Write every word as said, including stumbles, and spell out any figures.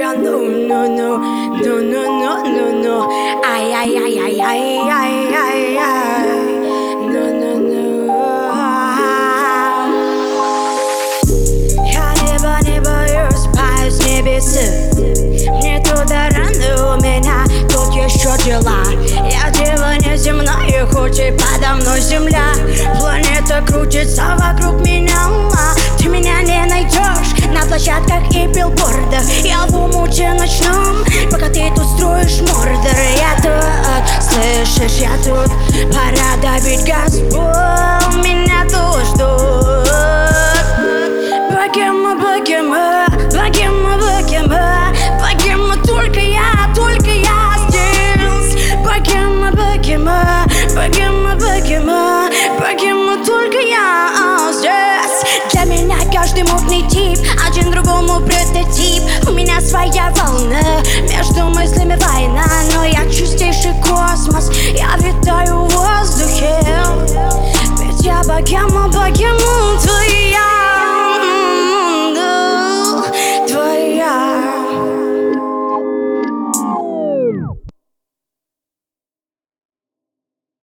я ну, ну, ну, ну, ну, ну, ну, ну, ай, ай, ай, ай, ай, ай, ай, ай, ну, ну, ну. Я небо не боюсь, спаю с небесы. Мне туда рано, у меня тут еще дела. Я дева неземная, хоть и подо мной земля. Планета крутится вокруг меня, ты меня не найдешь на площадках и билбордах. Я в умуте ночном, пока ты тут строишь мордор. Я тут, слышишь, я тут, пора добить газ. О, меня тут ждут. Богема, богема, богема, богема, богема, только я, только я здесь. Богема, богема, богема, богема, богема, только я здесь. Для меня каждый модный тип, один другому прототип. У меня своя волна, между мыслями война. Но я чистейший космос, я витаю в воздухе. Ведь я богема.